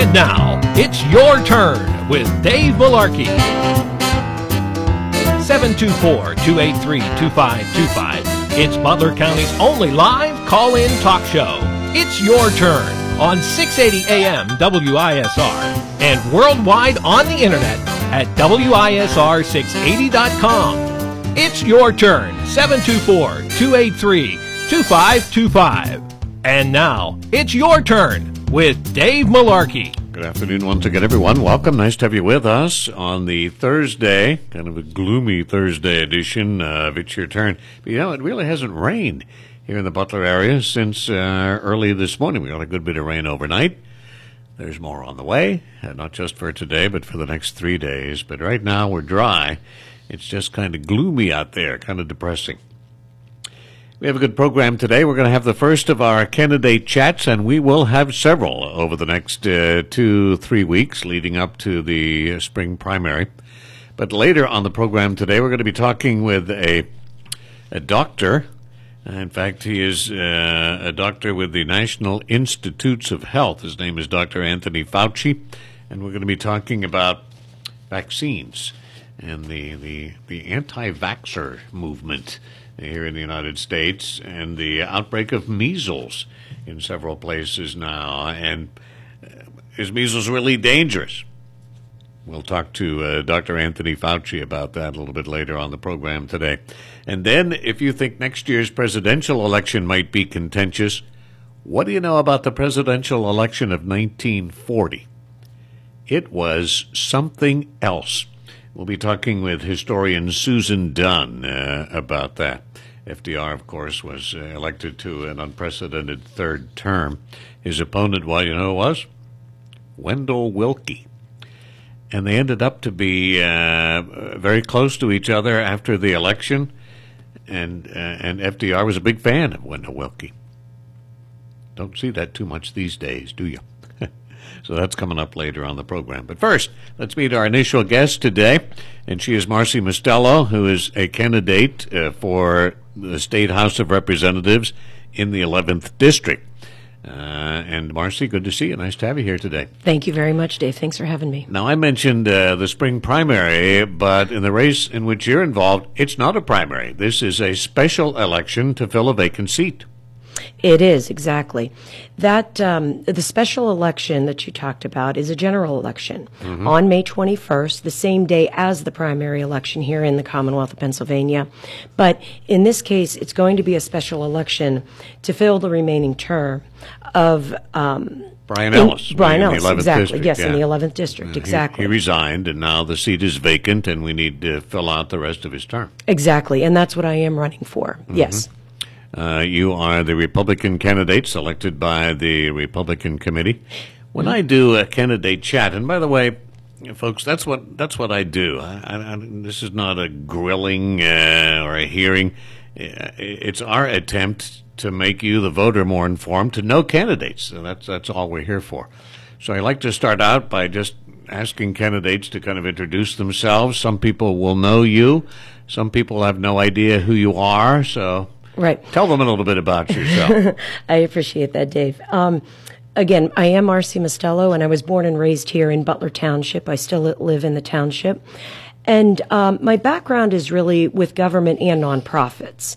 And now, it's your turn with Dave Malarkey. 724-283-2525. It's Butler County's only live call-in talk show. It's your turn on 680 AM WISR and worldwide on the internet at WISR680.com. It's your turn, 724-283-2525. And now, it's your turn with Dave Malarkey. Good afternoon once again, everyone. Welcome. Nice to have you with us on the Thursday, kind of a gloomy Thursday edition of It's Your Turn. But, you know, it really hasn't rained here in the Butler area since early this morning. We got a good bit of rain overnight. There's more on the way, not just for today, but for the next 3 days. But right now we're dry. It's just kind of gloomy out there, kind of depressing. We have a good program today. We're going to have the first of our candidate chats, and we will have several over the next 2-3 weeks leading up to the spring primary. But later on the program today, we're going to be talking with a doctor. In fact, he is a doctor with the National Institutes of Health. His name is Dr. Anthony Fauci, and we're going to be talking about vaccines and the anti-vaxxer movement here in the United States and the outbreak of measles in several places now. And is measles really dangerous? We'll talk to Dr. Anthony Fauci about that a little bit later on the program today. And then, if you think next year's presidential election might be contentious, what do you know about the presidential election of 1940? It was something else. We'll be talking with historian Susan Dunn about that. FDR, of course, was elected to an unprecedented third term. His opponent, well, you know who it was? Wendell Willkie. And they ended up to be very close to each other after the election. And FDR was a big fan of Wendell Willkie. Don't see that too much these days, do you? So that's coming up later on the program. But first, let's meet our initial guest today. And she is Marcy Mostello, who is a candidate for the State House of Representatives in the 11th District. And Marcy, good to see you. Nice to have you here today. Thank you very much, Dave. Thanks for having me. Now, I mentioned the spring primary, but in the race in which you're involved, it's not a primary. This is a special election to fill a vacant seat. It is, exactly. That the special election that you talked about is a general election on May 21st, the same day as the primary election here in the Commonwealth of Pennsylvania. But in this case, it's going to be a special election to fill the remaining term of Brian Ellis. Brian Ellis, exactly. District, yes, yeah. in the 11th District, exactly. He resigned, and now the seat is vacant, and we need to fill out the rest of his term. Exactly, and that's what I am running for, yes. You are the Republican candidate selected by the Republican Committee. When I do a candidate chat, and by the way, folks, that's what I do. This is not a grilling or a hearing. It's our attempt to make you, the voter, more informed, to know candidates. So that's all we're here for. So I like to start out by just asking candidates to kind of introduce themselves. Some people will know you. Some people have no idea who you are. So. Right. Tell them a little bit about yourself. I appreciate that, Dave. Again, I am Marcy Mostello, and I was born and raised here in Butler Township. I still live in the township. And my background is really with government and nonprofits.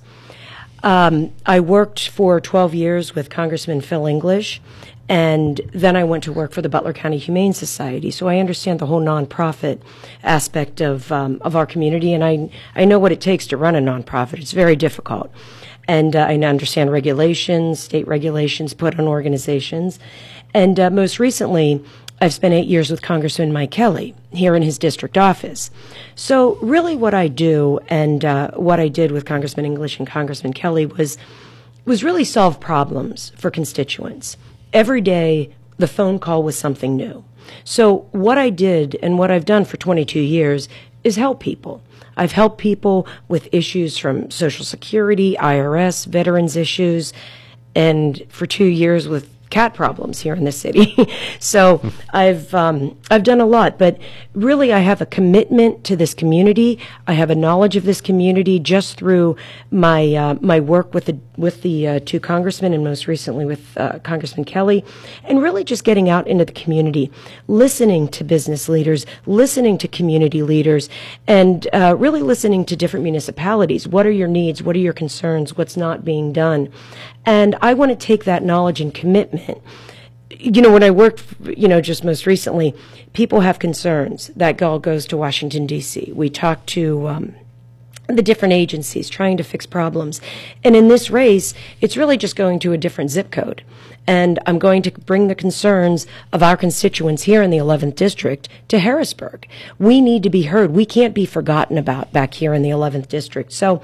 I worked for 12 years with Congressman Phil English, and then I went to work for the Butler County Humane Society. So I understand the whole nonprofit aspect of our community, and I know what it takes to run a nonprofit. It's very difficult. And I understand regulations, state regulations put on organizations. And most recently, I've spent 8 years with Congressman Mike Kelly here in his district office. So really what I do and what I did with Congressman English and Congressman Kelly was really solve problems for constituents. Every day, the phone call was something new. So what I did and what I've done for 22 years is help people. I've helped people with issues from Social Security, IRS, veterans issues, and for 2 years with cat problems here in the city. So I've done a lot, but really I have a commitment to this community. I have a knowledge of this community just through my my work with the two congressmen, and most recently with Congressman Kelly, and really just getting out into the community, listening to business leaders, listening to community leaders, and really listening to different municipalities. What are your needs? What are your concerns? What's not being done? And I want to take that knowledge and commitment. You know, when I worked, just most recently, people have concerns. That all goes to Washington, D.C. We talk to the different agencies trying to fix problems. And in this race, it's really just going to a different zip code. And I'm going to bring the concerns of our constituents here in the 11th District to Harrisburg. We need to be heard. We can't be forgotten about back here in the 11th District. So,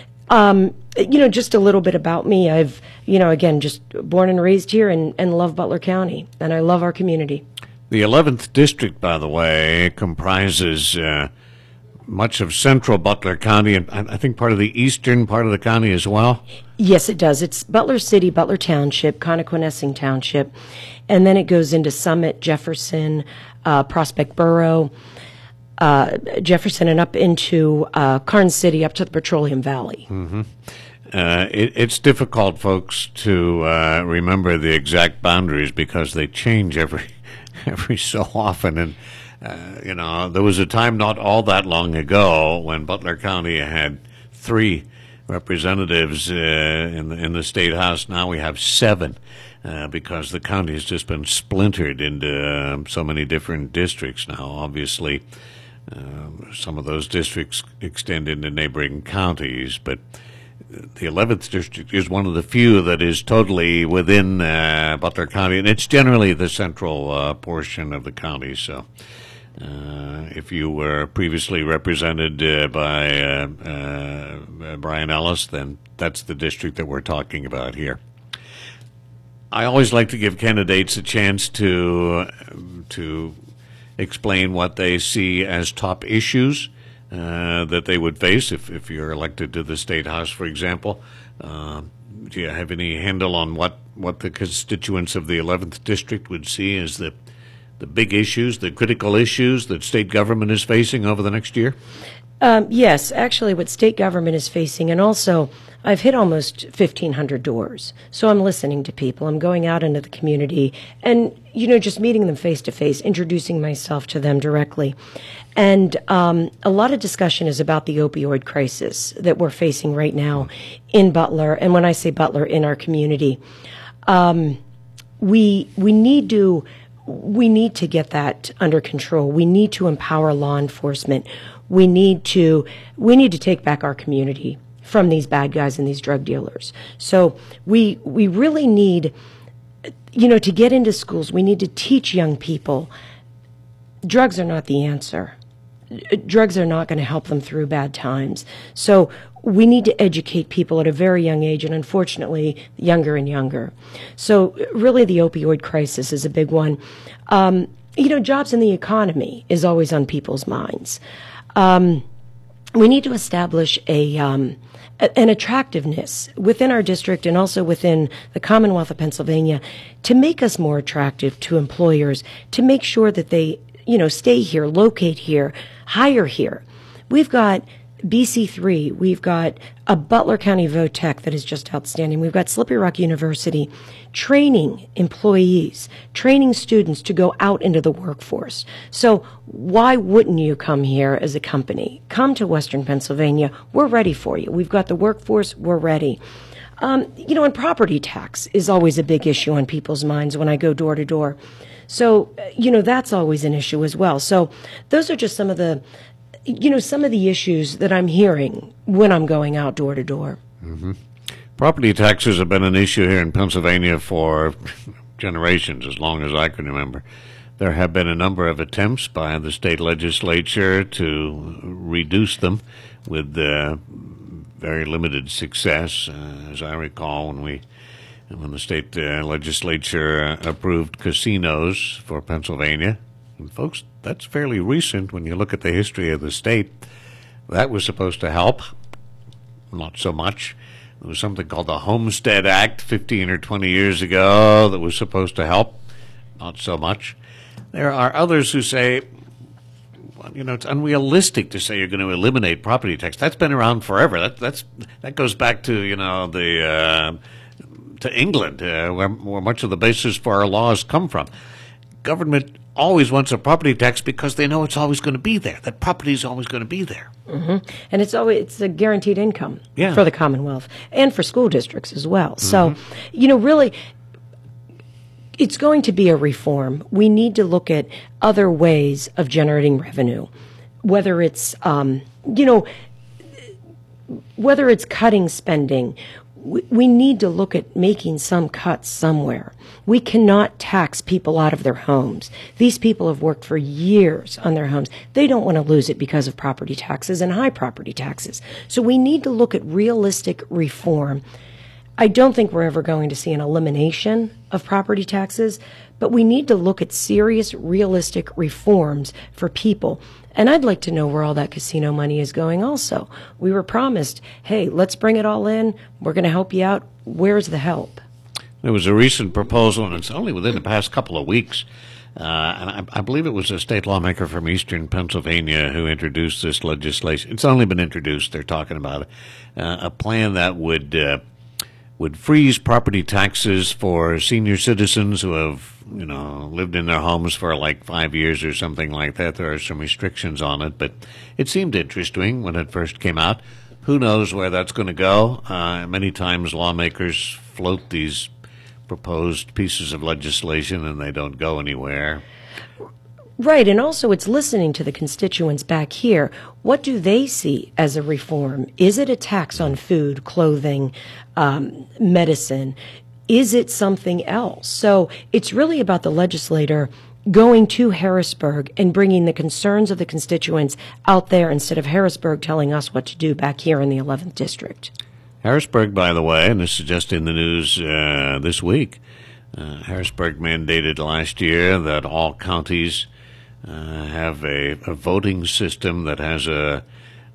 just a little bit about me. I've, again, just born and raised here and love Butler County, and I love our community. The 11th District, by the way, comprises much of central Butler County, and I think part of the eastern part of the county as well. Yes, it does. It's Butler City, Butler Township, Connoquenessing Township, and then it goes into Summit, Jefferson, Prospect Borough, Jefferson, and up into Karnes City, up to the Petroleum Valley. Mm-hmm. It's difficult, folks, to remember the exact boundaries because they change every so often. And there was a time not all that long ago when Butler County had 3 representatives in the state house. Now we have 7 because the county has just been splintered into so many different districts now. Obviously, some of those districts extend into neighboring counties, but the 11th District is one of the few that is totally within Butler County, and it's generally the central portion of the county. So if you were previously represented by Brian Ellis, then that's the district that we're talking about here. I always like to give candidates a chance to explain what they see as top issues that they would face if you're elected to the State House, for example. Do you have any handle on what the constituents of the 11th District would see as the big issues, the critical issues that state government is facing over the next year? Yes, actually what state government is facing, and also I've hit almost 1,500 doors. So I'm listening to people. I'm going out into the community and, just meeting them face to face, introducing myself to them directly. And a lot of discussion is about the opioid crisis that we're facing right now in Butler. And when I say Butler, in our community, we need to get that under control. We need to empower law enforcement. We need to take back our community from these bad guys and these drug dealers. So we really need, to get into schools, we need to teach young people drugs are not the answer. Drugs are not going to help them through bad times. So we need to educate people at a very young age, and unfortunately, younger and younger. So really the opioid crisis is a big one. Jobs in the economy is always on people's minds. We need to establish an attractiveness within our district and also within the Commonwealth of Pennsylvania to make us more attractive to employers, to make sure that they, stay here, locate here, hire here. We've got BC3, we've got a Butler County Votech that is just outstanding. We've got Slippery Rock University training employees, training students to go out into the workforce. So why wouldn't you come here as a company? Come to Western Pennsylvania. We're ready for you. We've got the workforce. We're ready. And property tax is always a big issue on people's minds when I go door to door. So, that's always an issue as well. So those are just some of the issues that I'm hearing when I'm going out door to door. Mm-hmm. Property taxes have been an issue here in Pennsylvania for generations, as long as I can remember. There have been a number of attempts by the state legislature to reduce them with very limited success. As I recall, when the state legislature approved casinos for Pennsylvania, and folks, that's fairly recent when you look at the history of the state. That was supposed to help, not so much. There was something called the Homestead Act 15 or 20 years ago that was supposed to help. Not so much. There are others who say, well, it's unrealistic to say you're going to eliminate property tax. That's been around forever. That goes back to, to England, where much of the basis for our laws come from. Government always wants a property tax because they know it's always going to be there. That property is always going to be there. Mm-hmm. And it's a guaranteed income for the Commonwealth and for school districts as well. So, really, it's going to be a reform. We need to look at other ways of generating revenue, whether it's, whether it's cutting spending. We need to look at making some cuts somewhere. We cannot tax people out of their homes. These people have worked for years on their homes. They don't want to lose it because of property taxes and high property taxes. So we need to look at realistic reform. I don't think we're ever going to see an elimination of property taxes, but we need to look at serious, realistic reforms for people. And I'd like to know where all that casino money is going also. We were promised, hey, let's bring it all in. We're going to help you out. Where's the help? There was a recent proposal, and it's only within the past couple of weeks, and I believe it was a state lawmaker from eastern Pennsylvania who introduced this legislation. It's only been introduced. They're talking about it. A plan that would freeze property taxes for senior citizens who have, lived in their homes for like 5 years or something like that. There are some restrictions on it, but it seemed interesting when it first came out. Who knows where that's going to go? Many times lawmakers float these proposed pieces of legislation and they don't go anywhere. Right, and also it's listening to the constituents back here. What do they see as a reform? Is it a tax on food, clothing, medicine? Is it something else? So it's really about the legislator going to Harrisburg and bringing the concerns of the constituents out there instead of Harrisburg telling us what to do back here in the 11th District. Harrisburg, by the way, and this is just in the news this week, Harrisburg mandated last year that all counties have a voting system that has a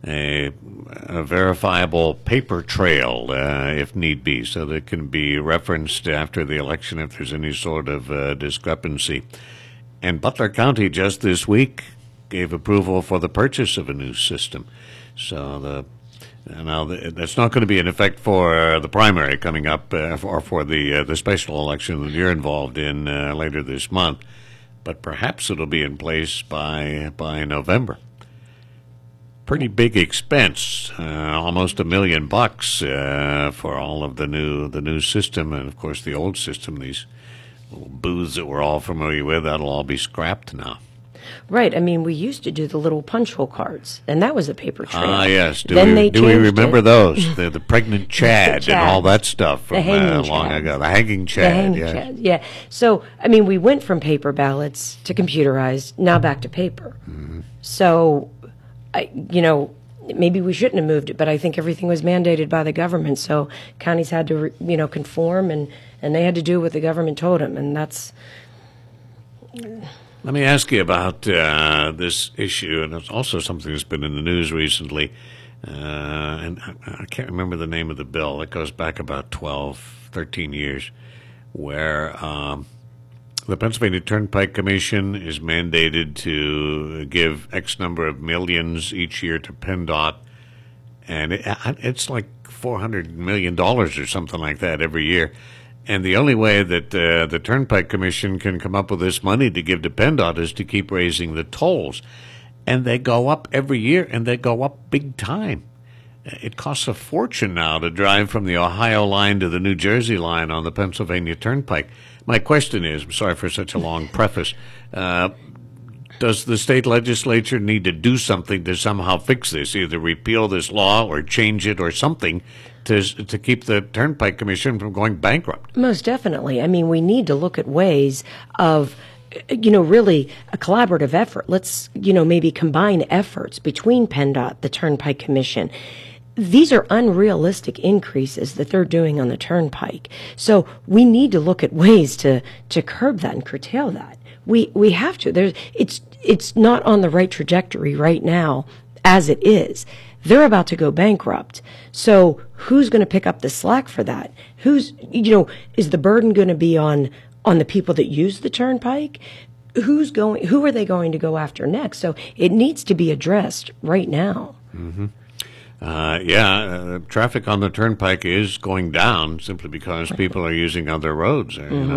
verifiable paper trail, if need be, so that it can be referenced after the election if there's any sort of discrepancy. And Butler County just this week gave approval for the purchase of a new system. So that's not going to be in effect for the primary coming up, or for the special election that you're involved in later this month. But perhaps it'll be in place by November. Pretty big expense, almost $1 million for all of the new system, and of course the old system. These little booths that we're all familiar with, that'll all be scrapped now. Right. I mean, we used to do the little punch hole cards, and that was a paper trail. Ah, yes. Do we remember those? The pregnant Chad and all that stuff from long ago. The hanging Chad. Yeah. So, I mean, we went from paper ballots to computerized, now back to paper. Mm-hmm. So, maybe we shouldn't have moved it, but I think everything was mandated by the government. So counties had to, conform, and they had to do what the government told them, and that's... Let me ask you about this issue, and it's also something that's been in the news recently, and I can't remember the name of the bill. It goes back about 12, 13 years, where the Pennsylvania Turnpike Commission is mandated to give X number of millions each year to PennDOT, and it's like $400 million or something like that every year. And the only way that the Turnpike Commission can come up with this money to give to PennDOT is to keep raising the tolls. And they go up every year, and they go up big time. It costs a fortune now to drive from the Ohio line to the New Jersey line on the Pennsylvania Turnpike. My question is, I'm sorry for such a long preface, does the state legislature need to do something to somehow fix this, either repeal this law or change it or something to keep the Turnpike Commission from going bankrupt? Most definitely. I mean, we need to look at ways of, really a collaborative effort. Let's, maybe combine efforts between PennDOT, the Turnpike Commission. These are unrealistic increases that they're doing on the Turnpike. So we need to look at ways to curb that and curtail that. We have to. It's not on the right trajectory right now as it is. they're about to go bankrupt. So who's going to pick up the slack for that? Is the burden going to be on the people that use the turnpike? Who are they going to go after next? So it needs to be addressed right now. Mm-hmm. Traffic on the turnpike is going down simply because people are using other roads.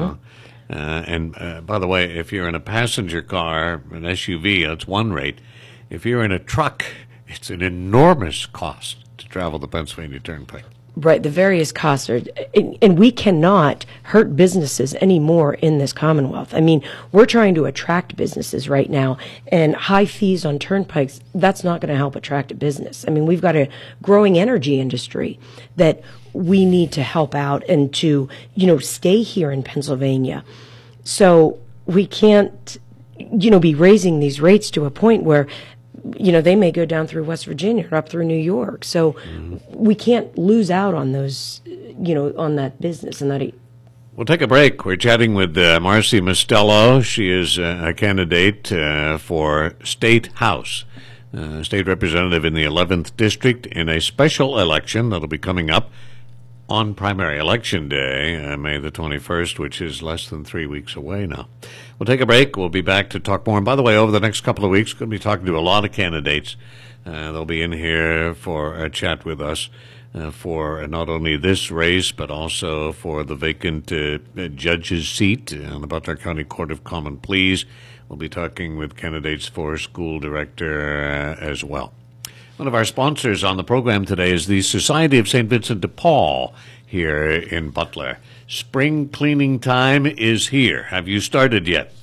And by the way, if you're in a passenger car, an SUV, it's one rate. If you're in a truck, it's an enormous cost to travel the Pennsylvania Turnpike. Right, the various costs are, and we cannot hurt businesses anymore in this Commonwealth. I mean, we're trying to attract businesses right now, and high fees on turnpikes, that's not going to help attract a business. I mean, we've got a growing energy industry that we need to help out and to, stay here in Pennsylvania. So we can't, be raising these rates to a point where they may go down through West Virginia or up through New York. So we can't lose out on those, on that business and that. We'll take a break. We're chatting with Marcy Mostello. She is a candidate for State House, state representative in the 11th District in a special election that'll be coming up on primary election day, May the 21st, which is less than 3 weeks away now. We'll take a break. We'll be back to talk more. And by the way, over the next couple of weeks, we're going to be talking to a lot of candidates. They'll be in here for a chat with us for not only this race, but also for the vacant judge's seat on the Butler County Court of Common Pleas. We'll be talking with candidates for school director as well. One of our sponsors on the program today is the Society of St. Vincent de Paul here in Butler. Spring cleaning time is here. Have you started yet?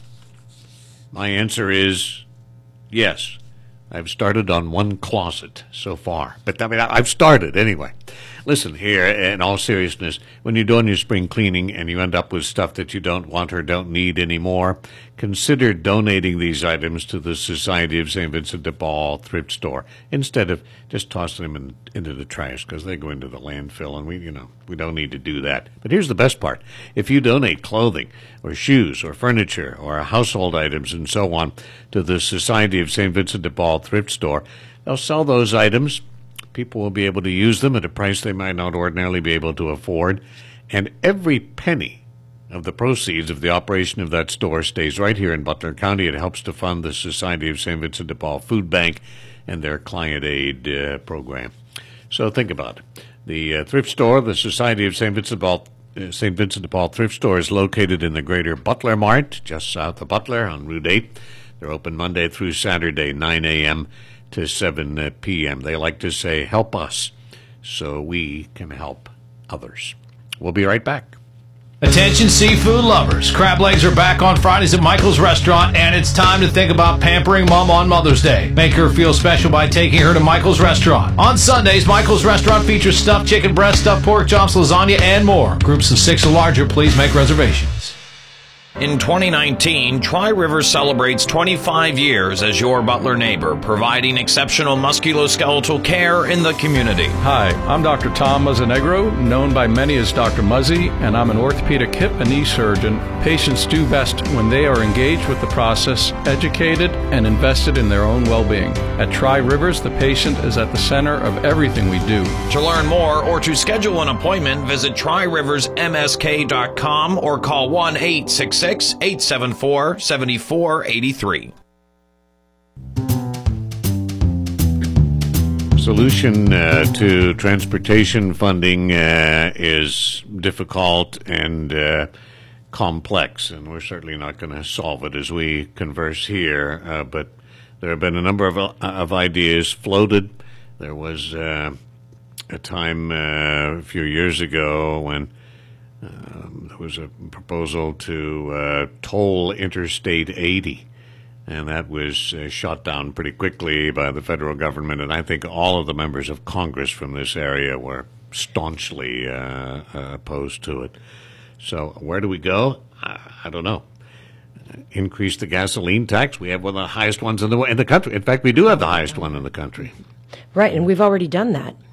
My answer is yes. I've started on one closet so far. But I've started anyway. Listen, here, in all seriousness, when you're doing your spring cleaning and you end up with stuff that you don't want or don't need anymore, consider donating these items to the Society of St. Vincent de Paul thrift store instead of just tossing them into the trash because they go into the landfill, and we don't need to do that. But here's the best part. If you donate clothing or shoes or furniture or household items and so on to the Society of St. Vincent de Paul thrift store, they'll sell those items. People will be able to use them at a price they might not ordinarily be able to afford. And every penny of the proceeds of the operation of that store stays right here in Butler County. It helps to fund the Society of St. Vincent de Paul Food Bank and their client aid program. So think about it. The thrift store, the Society of St. Vincent de Paul thrift store, is located in the Greater Butler Mart, just south of Butler on Route 8. They're open Monday through Saturday, 9 a.m. to 7 p.m. They like to say, help us so we can help others. We'll be right back. Attention seafood lovers. Crab legs are back on Fridays at Michael's Restaurant, and it's time to think about pampering Mom on Mother's Day. Make her feel special by taking her to Michael's Restaurant. On Sundays, Michael's Restaurant features stuffed chicken breast, stuffed pork chops, lasagna, and more. Groups of 6 or larger, please make reservations. In 2019, Tri-Rivers celebrates 25 years as your Butler neighbor, providing exceptional musculoskeletal care in the community. Hi, I'm Dr. Tom Mazzanegro, known by many as Dr. Muzzy, and I'm an orthopedic hip and knee surgeon. Patients do best when they are engaged with the process, educated, and invested in their own well-being. At Tri-Rivers, the patient is at the center of everything we do. To learn more or to schedule an appointment, visit TriRiversMSK.com or call 1-866-874-7483. Solution to transportation funding is difficult and complex, and we're certainly not going to solve it as we converse here, but there have been a number of ideas floated. There was a time a few years ago when there was a proposal to toll Interstate 80, and that was shot down pretty quickly by the federal government, and I think all of the members of Congress from this area were staunchly opposed to it. So where do we go? I don't know. Increase the gasoline tax. We have one of the highest ones in the country. In fact, we do have the highest one in the country. Right, and we've already done that.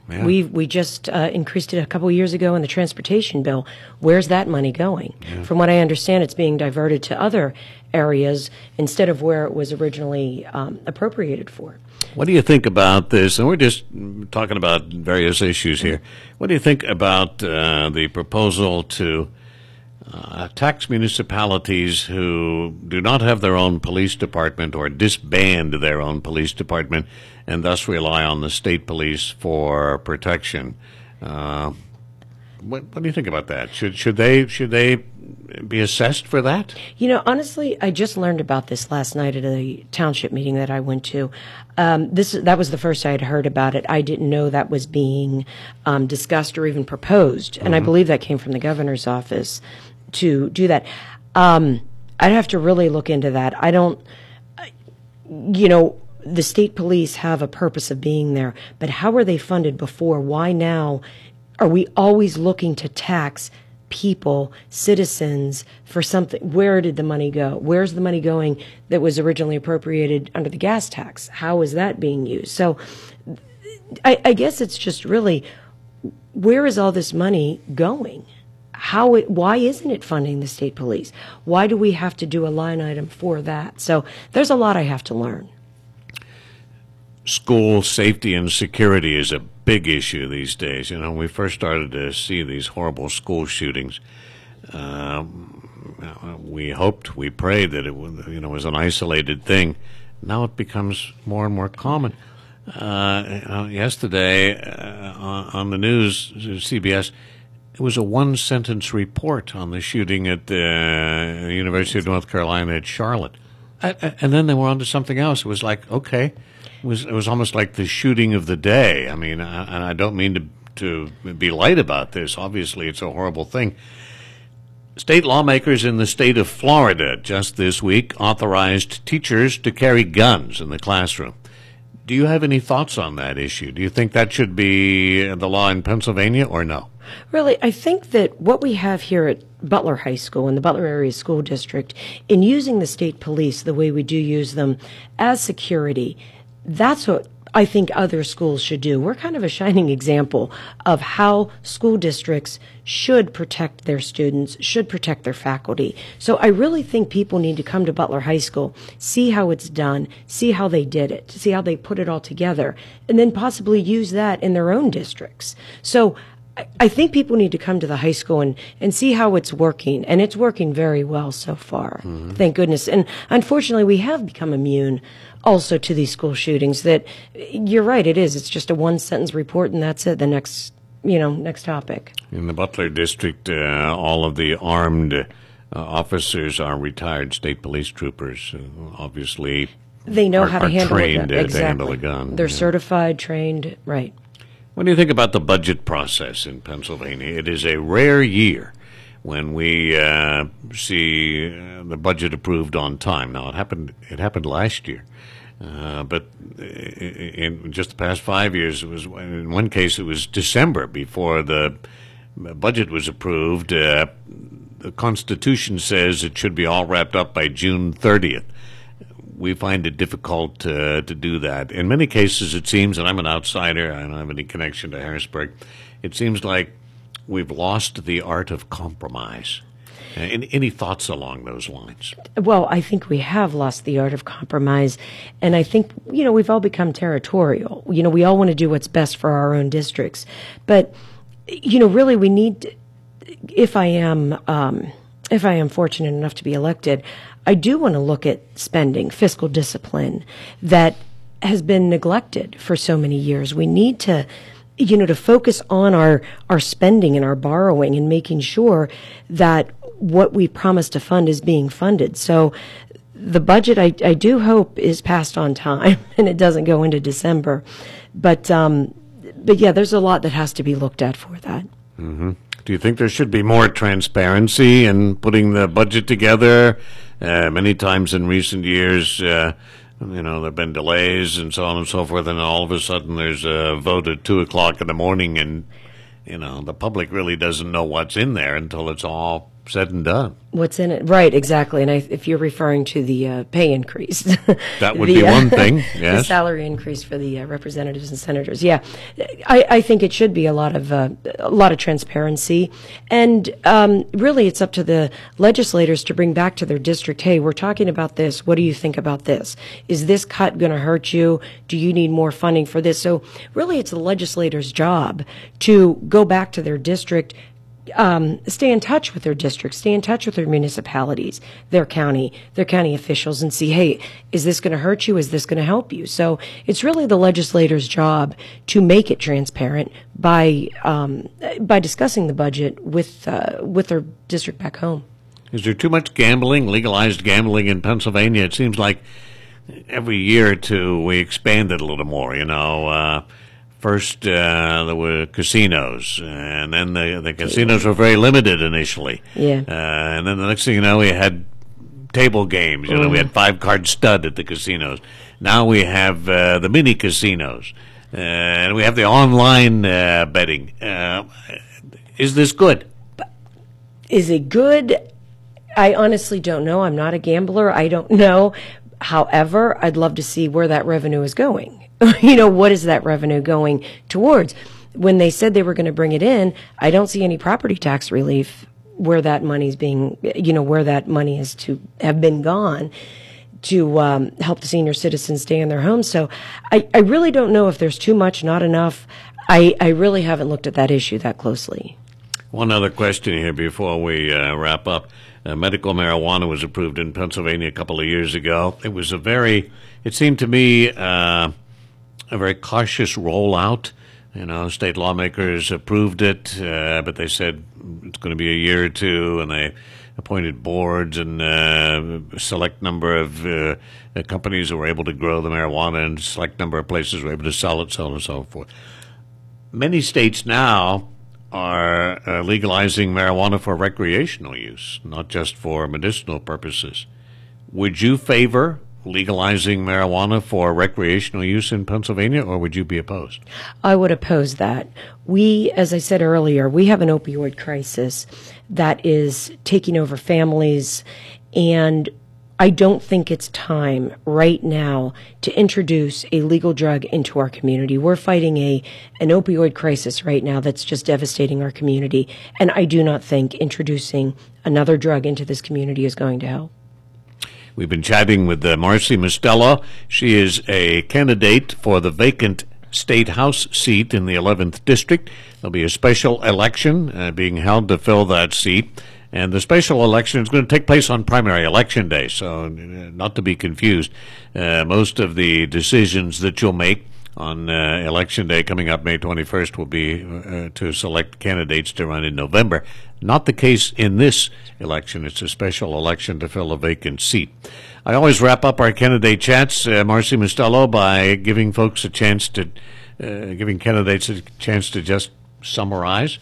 Yeah. We just increased it a couple of years ago in the transportation bill. Where's that money going? Yeah. From what I understand, it's being diverted to other areas instead of where it was originally appropriated for. What do you think about this? And we're just talking about various issues here. What do you think about the proposal to tax municipalities who do not have their own police department or disband their own police department and thus rely on the state police for protection? What do you think about that? Should they be assessed for that? You know, honestly, I just learned about this last night at a township meeting that I went to. That was the first I had heard about it. I didn't know that was being discussed or even proposed, and I believe that came from the governor's office to do that. I'd have to really look into that. I don't, you know, the state police have a purpose of being there, but how were they funded before? Why now are we always looking to tax people, citizens, for something? Where did the money go? Where's the money going that was originally appropriated under the gas tax? How is that being used? So I guess it's just really, where is all this money going? Why isn't it funding the state police? Why do we have to do a line item for that? So there's a lot I have to learn. School safety and security is a big issue these days. You know, when we first started to see these horrible school shootings, we hoped, we prayed that it was an isolated thing. Now it becomes more and more common. Yesterday on the news, CBS, it was a one-sentence report on the shooting at the University of North Carolina at Charlotte. And then they were on to something else. It was like, okay. It was almost like the shooting of the day. I mean, and I don't mean to be light about this. Obviously, it's a horrible thing. State lawmakers in the state of Florida just this week authorized teachers to carry guns in the classroom. Do you have any thoughts on that issue? Do you think that should be the law in Pennsylvania or no? Really, I think that what we have here at Butler High School in the Butler Area School District, in using the state police the way we do use them as security, that's what I think other schools should do. We're kind of a shining example of how school districts should protect their students, should protect their faculty. So I really think people need to come to Butler High School, see how it's done, see how they did it, see how they put it all together, and then possibly use that in their own districts. So I think people need to come to the high school and see how it's working, and it's working very well so far. Mm-hmm. Thank goodness. And unfortunately, we have become immune also to these school shootings. That you're right, it is. It's just a one-sentence report, and that's it. The next topic. In the Butler district, all of the armed officers are retired state police troopers. Obviously, they know how to handle trained a gun. Exactly. To handle a gun. They're certified, trained, right. What do you think about the budget process in Pennsylvania? It is a rare year when we see the budget approved on time. Now, it happened last year, but in just the past 5 years, it was, in one case, it was December before the budget was approved. The Constitution says it should be all wrapped up by June 30th. We find it difficult to do that. In many cases, it seems, and I'm an outsider, I don't have any connection to Harrisburg, it seems like we've lost the art of compromise. Any thoughts along those lines? Well, I think we have lost the art of compromise, and I think, we've all become territorial. We all want to do what's best for our own districts. But, really we need, if I am fortunate enough to be elected, I do want to look at spending, fiscal discipline that has been neglected for so many years. We need to, to focus on our spending and our borrowing and making sure that what we promised to fund is being funded. So the budget, I do hope, is passed on time and it doesn't go into December. But yeah, there's a lot that has to be looked at for that. Mm-hmm. Do you think there should be more transparency in putting the budget together? Many times in recent years, there have been delays and so on and so forth, and all of a sudden there's a vote at 2:00 in the morning, and the public really doesn't know what's in there until it's all said and done. What's in it? Right, exactly. And if you're referring to the pay increase, that would be one thing. Yes, the salary increase for the representatives and senators. Yeah, I think it should be a lot of transparency, and really, it's up to the legislators to bring back to their district. Hey, we're talking about this. What do you think about this? Is this cut going to hurt you? Do you need more funding for this? So, really, it's the legislators' job to go back to their district. Stay in touch with their districts, stay in touch with their municipalities, their county officials, and see, hey, is this going to hurt you? Is this going to help you? So it's really the legislator's job to make it transparent by discussing the budget with their district back home. Is there too much gambling, legalized gambling in Pennsylvania? It seems like every year or two we expand it a little more, First, there were casinos, and then the casinos were very limited initially. Yeah. And then the next thing you know, we had table games. We had 5-card stud at the casinos. Now we have the mini casinos, and we have the online betting. Is this good? Is it good? I honestly don't know. I'm not a gambler. I don't know. However, I'd love to see where that revenue is going. What is that revenue going towards? When they said they were going to bring it in, I don't see any property tax relief where that money's being, where that money is to have been gone to help the senior citizens stay in their homes. So I really don't know if there's too much, not enough. I really haven't looked at that issue that closely. One other question here before we wrap up. Medical marijuana was approved in Pennsylvania a couple of years ago. It was it seemed to me, a very cautious rollout. State lawmakers approved it, but they said it's going to be a year or two, and they appointed boards, and a select number of companies were able to grow the marijuana, and a select number of places were able to sell it, so on and so forth. Many states now are legalizing marijuana for recreational use, not just for medicinal purposes. Would you favor legalizing marijuana for recreational use in Pennsylvania, or would you be opposed? I would oppose that. We, as I said earlier, we have an opioid crisis that is taking over families, and I don't think it's time right now to introduce a legal drug into our community. We're fighting an opioid crisis right now that's just devastating our community, and I do not think introducing another drug into this community is going to help. We've been chatting with Marcy Mostello. She is a candidate for the vacant State House seat in the 11th District. There'll be a special election being held to fill that seat. And the special election is going to take place on primary election day, so not to be confused. Most of the decisions that you'll make on election day coming up May 21st will be to select candidates to run in November. Not the case in this election. It's a special election to fill a vacant seat. I always wrap up our candidate chats, Marcy Mostello, by giving folks a chance to, giving candidates a chance to just summarize.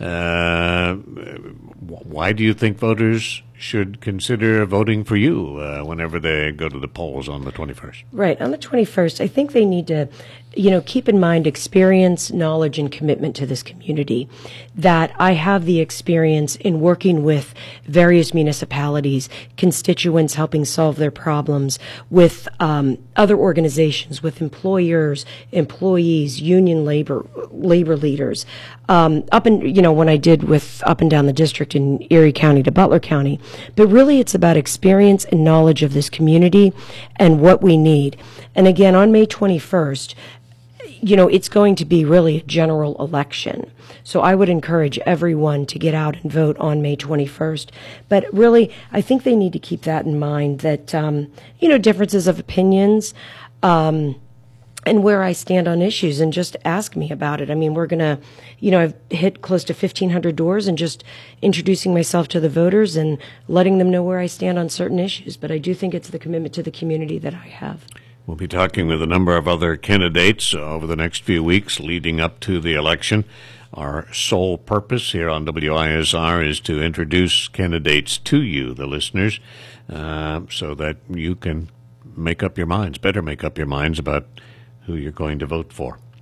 Why do you think voters should consider voting for you whenever they go to the polls on the 21st? Right. On the 21st, I think they need to, keep in mind experience, knowledge, and commitment to this community. That I have the experience in working with various municipalities, constituents helping solve their problems, with other organizations, with employers, employees, union labor leaders. When I did with up and down the district in Erie County to Butler County. But really it's about experience and knowledge of this community and what we need. And again, on May 21st, it's going to be really a general election. So I would encourage everyone to get out and vote on May 21st. But really, I think they need to keep that in mind, that, differences of opinions, and where I stand on issues, and just ask me about it. I mean, we're going to, I've hit close to 1,500 doors and just introducing myself to the voters and letting them know where I stand on certain issues. But I do think it's the commitment to the community that I have. We'll be talking with a number of other candidates over the next few weeks leading up to the election. Our sole purpose here on WISR is to introduce candidates to you, the listeners, so that you can better make up your minds about who you're going to vote for.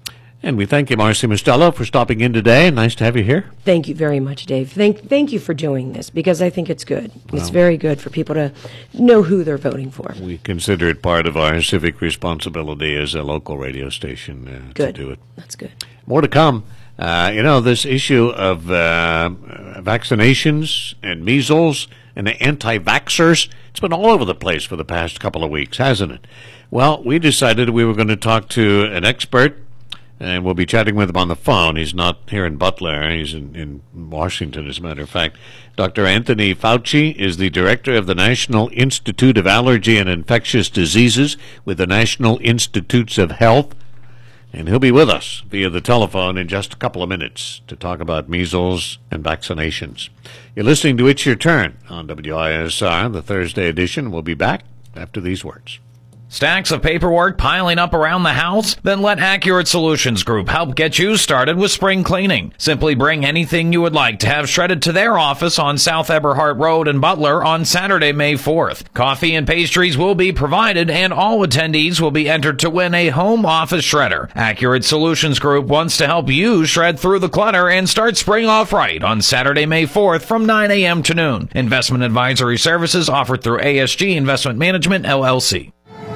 And we thank you, Marcy Mostello, for stopping in today. Nice to have you here. Thank you very much, Dave. Thank you for doing this, because I think it's good. It's very good for people to know who they're voting for. We consider it part of our civic responsibility as a local radio station to do it. That's good. More to come. This issue of vaccinations and measles and the anti-vaxxers, it's been all over the place for the past couple of weeks, hasn't it? Well, we decided we were going to talk to an expert, and we'll be chatting with him on the phone. He's not here in Butler. He's in Washington, as a matter of fact. Dr. Anthony Fauci is the director of the National Institute of Allergy and Infectious Diseases with the National Institutes of Health. And he'll be with us via the telephone in just a couple of minutes to talk about measles and vaccinations. You're listening to It's Your Turn on WISR, the Thursday edition. We'll be back after these words. Stacks of paperwork piling up around the house? Then let Accurate Solutions Group help get you started with spring cleaning. Simply bring anything you would like to have shredded to their office on South Eberhart Road in Butler on Saturday, May 4th. Coffee and pastries will be provided, and all attendees will be entered to win a home office shredder. Accurate Solutions Group wants to help you shred through the clutter and start spring off right on Saturday, May 4th from 9 a.m. to noon. Investment advisory services offered through ASG Investment Management, LLC.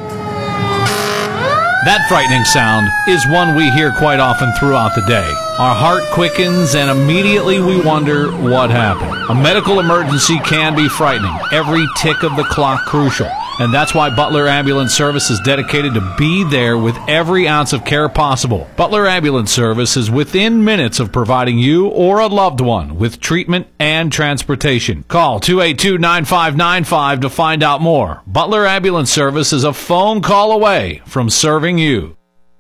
That frightening sound is one we hear quite often throughout the day. Our heart quickens and immediately we wonder what happened. A medical emergency can be frightening, every tick of the clock crucial. And that's why Butler Ambulance Service is dedicated to be there with every ounce of care possible. Butler Ambulance Service is within minutes of providing you or a loved one with treatment and transportation. Call 282-9595 to find out more. Butler Ambulance Service is a phone call away from serving you.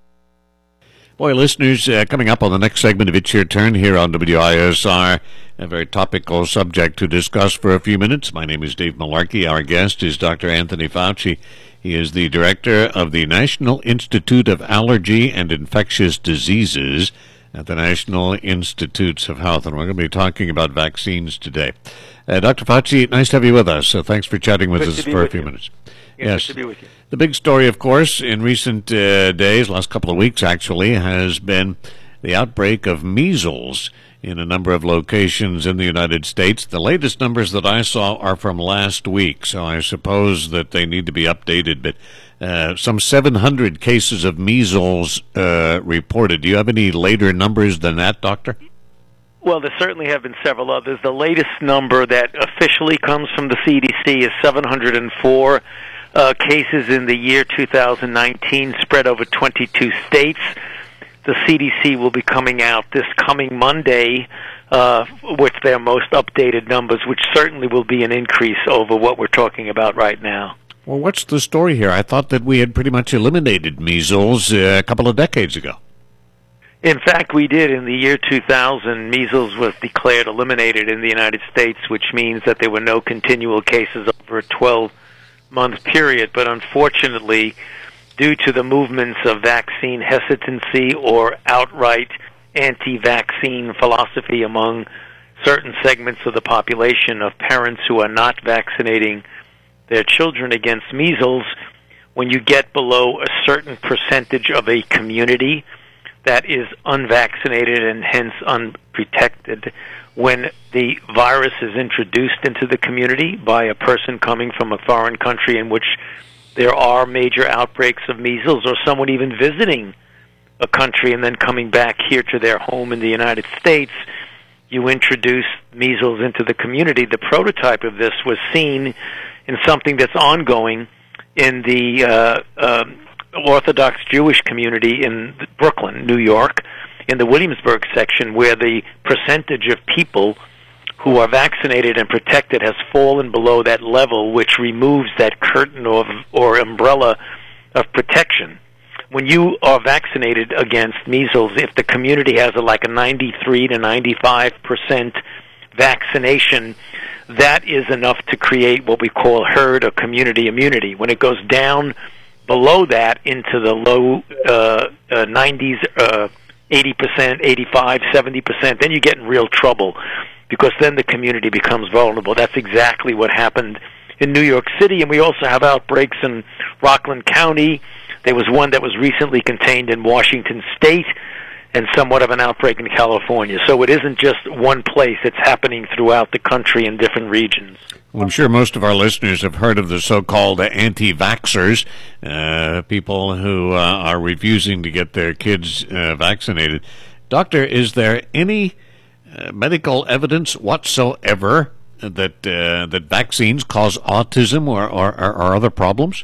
Boy, listeners, coming up on the next segment of It's Your Turn here on WISR, a very topical subject to discuss for a few minutes. My name is Dave Malarkey. Our guest is Dr. Anthony Fauci. He is the director of the National Institute of Allergy and Infectious Diseases at the National Institutes of Health, and we're going to be talking about vaccines today. Dr. Fauci, nice to have you with us. So thanks for chatting with us for a few minutes. Yes, to be with you. The big story, of course, in recent days, last couple of weeks actually, has been the outbreak of measles in a number of locations in the United States. The latest numbers that I saw are from last week, so I suppose that they need to be updated, but some 700 cases of measles reported. Do you have any later numbers than that, Doctor? Well, there certainly have been several others. The latest number that officially comes from the CDC is 704 cases in the year 2019, spread over 22 states. The CDC will be coming out this coming Monday with their most updated numbers, which certainly will be an increase over what we're talking about right now. Well, what's the story here? I thought that we had pretty much eliminated measles a couple of decades ago. In fact, we did. In the year 2000, measles was declared eliminated in the United States, which means that there were no continual cases over a 12-month period. But unfortunately, due to the movements of vaccine hesitancy or outright anti-vaccine philosophy among certain segments of the population of parents who are not vaccinating their children against measles, when you get below a certain percentage of a community that is unvaccinated and hence unprotected, when the virus is introduced into the community by a person coming from a foreign country in which there are major outbreaks of measles, or someone even visiting a country and then coming back here to their home in the United States, you introduce measles into the community. The prototype of this was seen in something that's ongoing in the Orthodox Jewish community in Brooklyn, New York, in the Williamsburg section, where the percentage of people who are vaccinated and protected has fallen below that level, which removes that curtain or umbrella of protection. When you are vaccinated against measles, if the community has like a 93 to 95% vaccination, that is enough to create what we call herd or community immunity. When it goes down below that into the low 90s, 80%, 85, 70%, then you get in real trouble, because then the community becomes vulnerable. That's exactly what happened in New York City, and we also have outbreaks in Rockland County. There was one that was recently contained in Washington State. and somewhat of an outbreak in California. So it isn't just one place. It's happening throughout the country in different regions. Well, I'm sure most of our listeners have heard of the so-called anti-vaxxers, people who are refusing to get their kids vaccinated. Doctor, is there any medical evidence whatsoever that vaccines cause autism or other problems?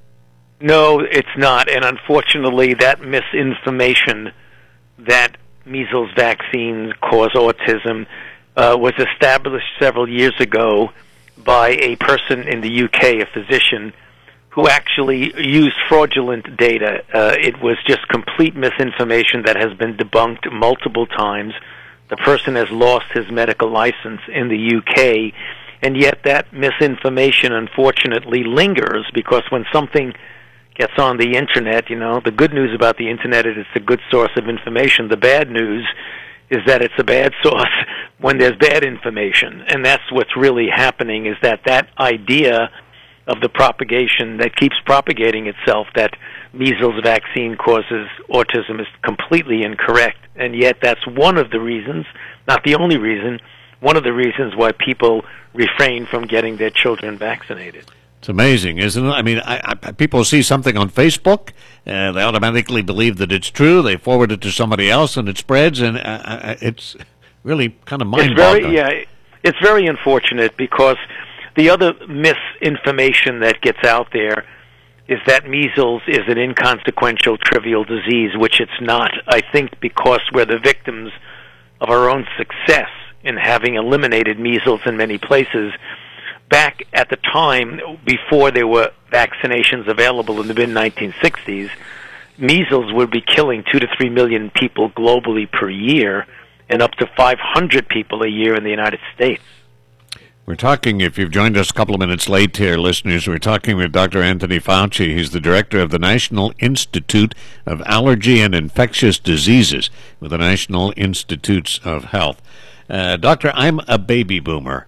No, it's not. And unfortunately, that misinformation that measles vaccines cause autism was established several years ago by a person in the UK, a physician, who actually used fraudulent data. It was just complete misinformation that has been debunked multiple times. The person has lost his medical license in the UK, and yet that misinformation unfortunately lingers, because when something gets on the Internet, the good news about the Internet is it's a good source of information. The bad news is that it's a bad source when there's bad information. And that's what's really happening, is that idea of the propagation that keeps propagating itself, that measles vaccine causes autism, is completely incorrect. And yet that's one of the reasons, not the only reason, one of the reasons why people refrain from getting their children vaccinated. It's amazing, isn't it? I mean, people see something on Facebook, they automatically believe that it's true. They forward it to somebody else, and it spreads, and it's really kind of mind-boggling. It's very unfortunate, because the other misinformation that gets out there is that measles is an inconsequential, trivial disease, which it's not. I think because we're the victims of our own success in having eliminated measles in many places. Back at the time, before there were vaccinations available in the mid-1960s, measles would be killing 2 to 3 million people globally per year, and up to 500 people a year in the United States. We're talking, if you've joined us a couple of minutes late here, listeners, we're talking with Dr. Anthony Fauci. He's the director of the National Institute of Allergy and Infectious Diseases with the National Institutes of Health. Doctor, I'm a baby boomer.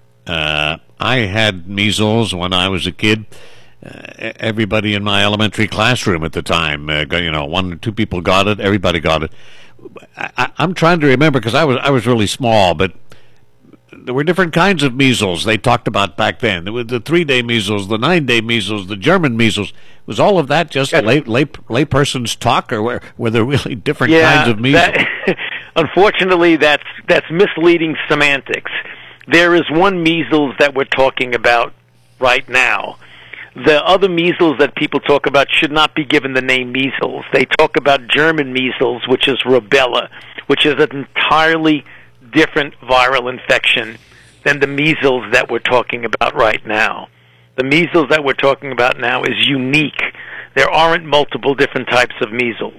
I had measles when I was a kid. Everybody in my elementary classroom at the time, 1 or 2 people got it. Everybody got it. I'm trying to remember, because I was really small, but there were different kinds of measles they talked about back then. There was the 3-day measles, the 9-day measles, the German measles. Was all of that just layperson's talk, or were there really different kinds of measles? Unfortunately, that's misleading semantics. There is one measles that we're talking about right now. The other measles that people talk about should not be given the name measles. They talk about German measles, which is rubella, which is an entirely different viral infection than the measles that we're talking about right now. The measles that we're talking about now is unique. There aren't multiple different types of measles.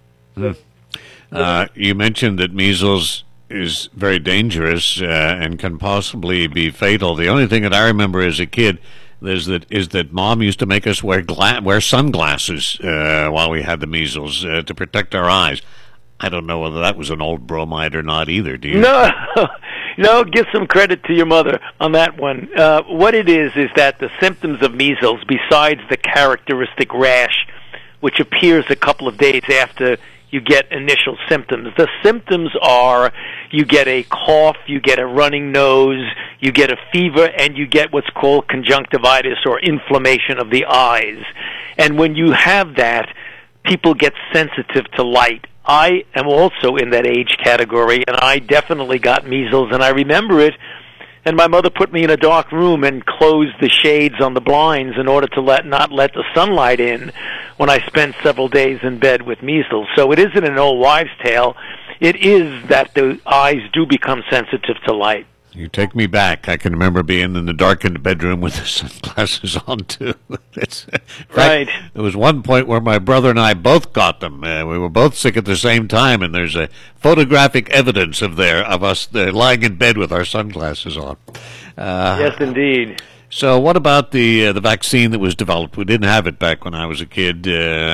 You mentioned that measles is very dangerous and can possibly be fatal. The only thing that I remember as a kid is that Mom used to make us wear sunglasses while we had the measles to protect our eyes. I don't know whether that was an old bromide or not either, do you? No, give some credit to your mother on that one. What it is that the symptoms of measles, besides the characteristic rash, which appears a couple of days after you get initial symptoms. The symptoms are you get a cough, you get a running nose, you get a fever, and you get what's called conjunctivitis, or inflammation of the eyes. And when you have that, people get sensitive to light. I am also in that age category, and I definitely got measles, and I remember it. And my mother put me in a dark room and closed the shades on the blinds in order to not let the sunlight in when I spent several days in bed with measles. So it isn't an old wives' tale. It is that the eyes do become sensitive to light. You take me back. I can remember being in the darkened bedroom with the sunglasses on, too. Right. There was one point where my brother and I both got them. We were both sick at the same time, and there's a photographic evidence of us lying in bed with our sunglasses on. Yes, indeed. So what about the vaccine that was developed? We didn't have it back when I was a kid.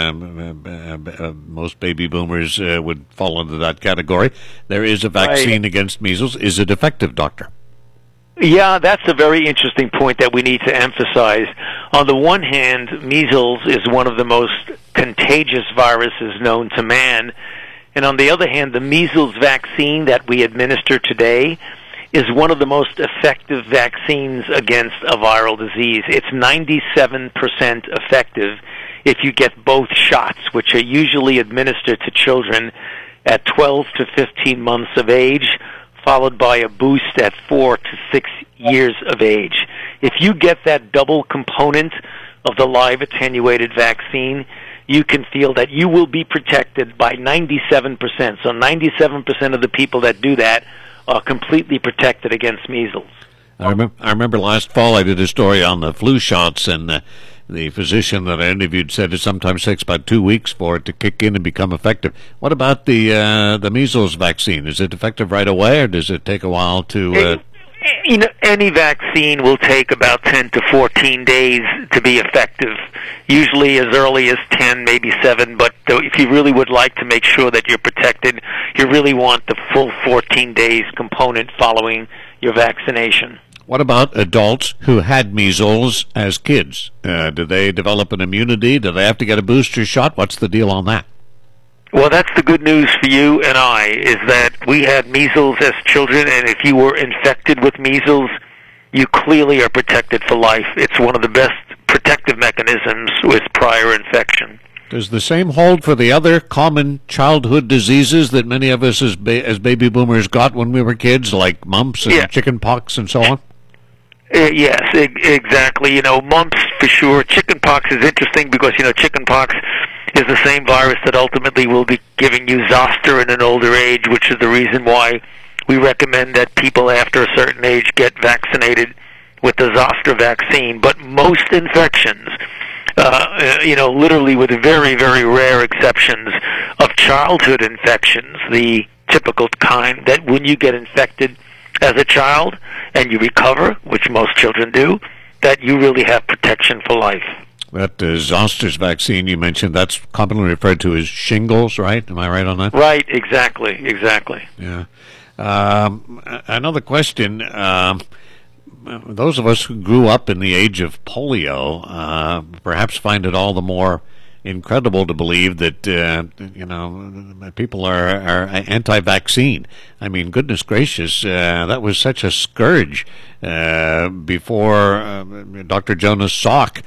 Most baby boomers would fall into that category. There is a vaccine against measles. Is it effective, Doctor? Yeah, that's a very interesting point that we need to emphasize. On the one hand, measles is one of the most contagious viruses known to man, And on the other hand, the measles vaccine that we administer today is one of the most effective vaccines against a viral disease. It's 97% effective if you get both shots, which are usually administered to children at 12 to 15 months of age, followed by a boost at 4 to 6 years of age. If you get that double component of the live attenuated vaccine, you can feel that you will be protected by 97%. So 97% of the people that do that are completely protected against measles. I remember last fall I did a story on the flu shots, and the physician that I interviewed said it sometimes takes about 2 weeks for it to kick in and become effective. What about the measles vaccine? Is it effective right away, or does it take a while to... Any vaccine will take about 10 to 14 days to be effective, usually as early as 10, maybe 7, but if you really would like to make sure that you're protected, you really want the full 14 days component following your vaccination. What about adults who had measles as kids? Do they develop an immunity? Do they have to get a booster shot? What's the deal on that? Well, that's the good news for you and I, is that we had measles as children, and if you were infected with measles, you clearly are protected for life. It's one of the best protective mechanisms with prior infection. Does the same hold for the other common childhood diseases that many of us as baby boomers got when we were kids, like mumps and chicken pox and so on? Yes, exactly. Mumps for sure. Chicken pox is interesting because, chicken pox is the same virus that ultimately will be giving you zoster in an older age, which is the reason why we recommend that people after a certain age get vaccinated with the zoster vaccine. But most infections, literally with very, very rare exceptions of childhood infections, the typical kind that when you get infected as a child and you recover, which most children do, that you really have protection for life. That zoster's vaccine you mentioned, that's commonly referred to as shingles, right? Am I right on that? Right, exactly. Yeah. Another question. Those of us who grew up in the age of polio perhaps find it all the more incredible to believe that people are anti-vaccine. I mean, goodness gracious, that was such a scourge before Dr. Jonas Salk.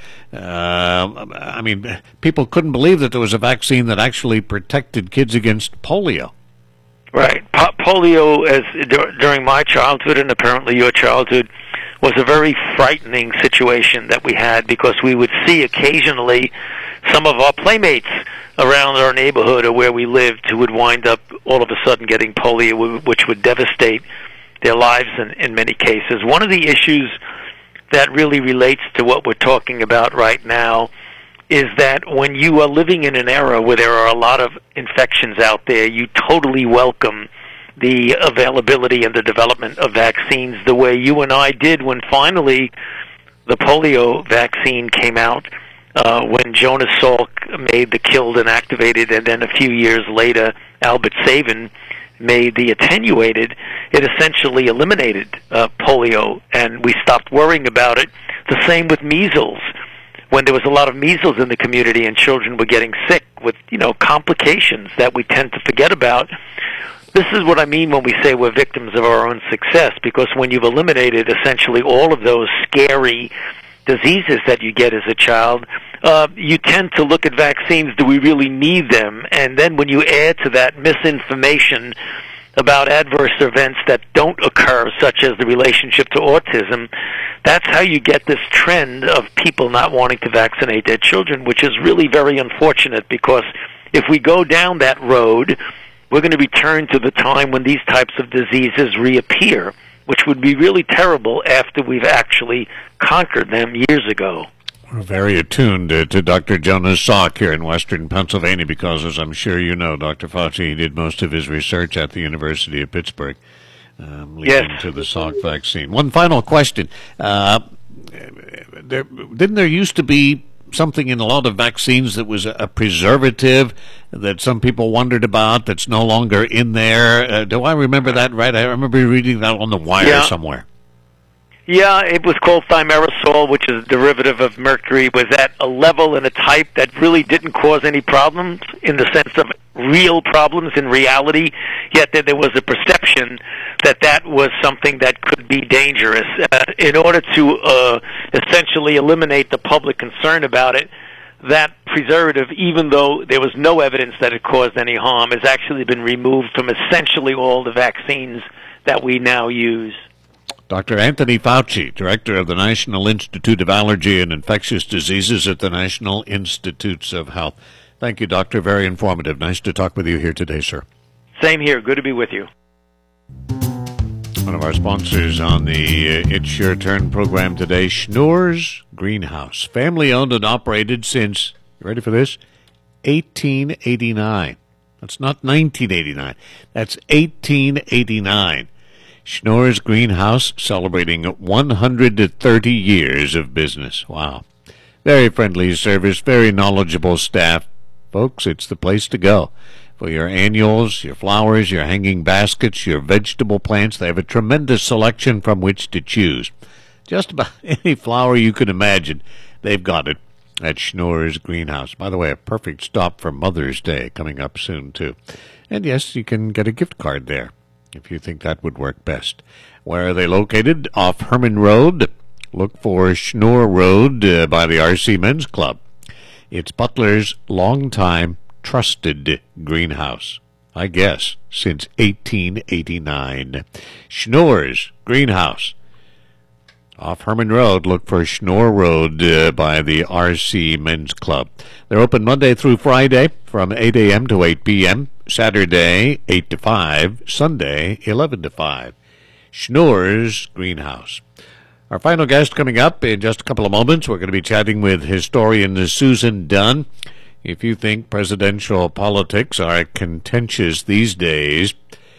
People couldn't believe that there was a vaccine that actually protected kids against polio. Right. Polio, during my childhood and apparently your childhood, was a very frightening situation that we had, because we would see occasionally some of our playmates around our neighborhood or where we lived who would wind up all of a sudden getting polio, which would devastate their lives in many cases. One of the issues that really relates to what we're talking about right now is that when you are living in an era where there are a lot of infections out there, you totally welcome the availability and the development of vaccines the way you and I did when finally the polio vaccine came out, when Jonas Salk made the killed and activated, and then a few years later Albert Sabin made the attenuated. It essentially eliminated polio, and we stopped worrying about it. The same with measles. When there was a lot of measles in the community and children were getting sick with, complications that we tend to forget about. This is what I mean when we say we're victims of our own success, because when you've eliminated essentially all of those scary diseases that you get as a child, you tend to look at vaccines. Do we really need them? And then when you add to that misinformation about adverse events that don't occur, such as the relationship to autism, that's how you get this trend of people not wanting to vaccinate their children, which is really very unfortunate, because if we go down that road, we're going to return to the time when these types of diseases reappear, which would be really terrible after we've actually conquered them years ago. We're very attuned to Dr. Jonas Salk here in western Pennsylvania because, as I'm sure you know, Dr. Fauci did most of his research at the University of Pittsburgh, leading to the Salk vaccine. One final question. Didn't there used to be something in a lot of vaccines that was a preservative that some people wondered about that's no longer in there? Do I remember that right? I remember reading that on the wire somewhere. Yeah, it was called thimerosal, which is a derivative of mercury. Was at a level and a type that really didn't cause any problems in the sense of real problems in reality, yet that there was a perception that that was something that could be dangerous. In order to essentially eliminate the public concern about it, that preservative, even though there was no evidence that it caused any harm, has actually been removed from essentially all the vaccines that we now use. Dr. Anthony Fauci, Director of the National Institute of Allergy and Infectious Diseases at the National Institutes of Health. Thank you, Doctor. Very informative. Nice to talk with you here today, sir. Same here. Good to be with you. One of our sponsors on the It's Your Turn program today, Schnoor's Greenhouse. Family-owned and operated since, you ready for this, 1889. That's not 1989. That's 1889. Schnoor's Greenhouse celebrating 130 years of business. Wow. Very friendly service, very knowledgeable staff. Folks, it's the place to go. For your annuals, your flowers, your hanging baskets, your vegetable plants, they have a tremendous selection from which to choose. Just about any flower you can imagine, they've got it at Schnoor's Greenhouse. By the way, a perfect stop for Mother's Day coming up soon, too. And yes, you can get a gift card there, if you think that would work best. Where are they located? Off Herman Road. Look for Schnoor Road by the RC Men's Club. It's Butler's longtime trusted greenhouse, I guess, since 1889. Schnoor's Greenhouse. Off Herman Road, look for Schnoor Road by the RC Men's Club. They're open Monday through Friday from 8 a.m. to 8 p.m., Saturday 8 to 5, Sunday 11 to 5. Schnoor's Greenhouse. Our final guest coming up in just a couple of moments. We're going to be chatting with historian Susan Dunn. If you think presidential politics are contentious these days,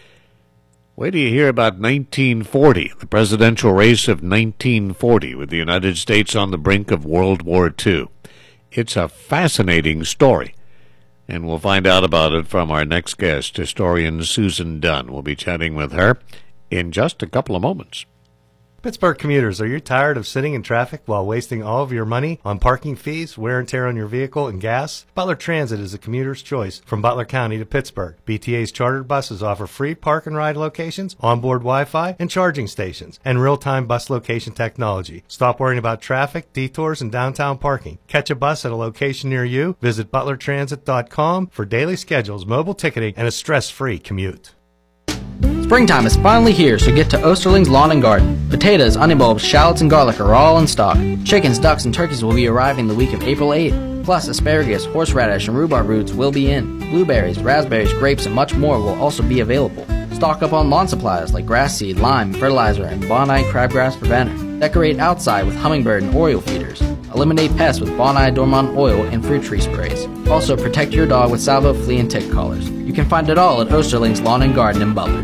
wait till you hear about 1940, the presidential race of 1940, with the United States on the brink of World War II. It's a fascinating story, and we'll find out about it from our next guest, historian Susan Dunn. We'll be chatting with her in just a couple of moments. Pittsburgh commuters, are you tired of sitting in traffic while wasting all of your money on parking fees, wear and tear on your vehicle, and gas? Butler Transit is a commuter's choice from Butler County to Pittsburgh. BTA's chartered buses offer free park and ride locations, onboard Wi-Fi, and charging stations, and real-time bus location technology. Stop worrying about traffic, detours, and downtown parking. Catch a bus at a location near you. Visit butlertransit.com for daily schedules, mobile ticketing, and a stress-free commute. Springtime is finally here, so get to Osterling's Lawn and Garden. Potatoes, onion bulbs, shallots, and garlic are all in stock. Chickens, ducks, and turkeys will be arriving the week of April 8th. Plus, asparagus, horseradish, and rhubarb roots will be in. Blueberries, raspberries, grapes, and much more will also be available. Stock up on lawn supplies like grass seed, lime, fertilizer, and Bonide crabgrass preventer. Decorate outside with hummingbird and oriole feeders. Eliminate pests with Bonide Dormant oil and fruit tree sprays. Also, protect your dog with Salvo flea and tick collars. You can find it all at Osterling's Lawn and Garden in Butler.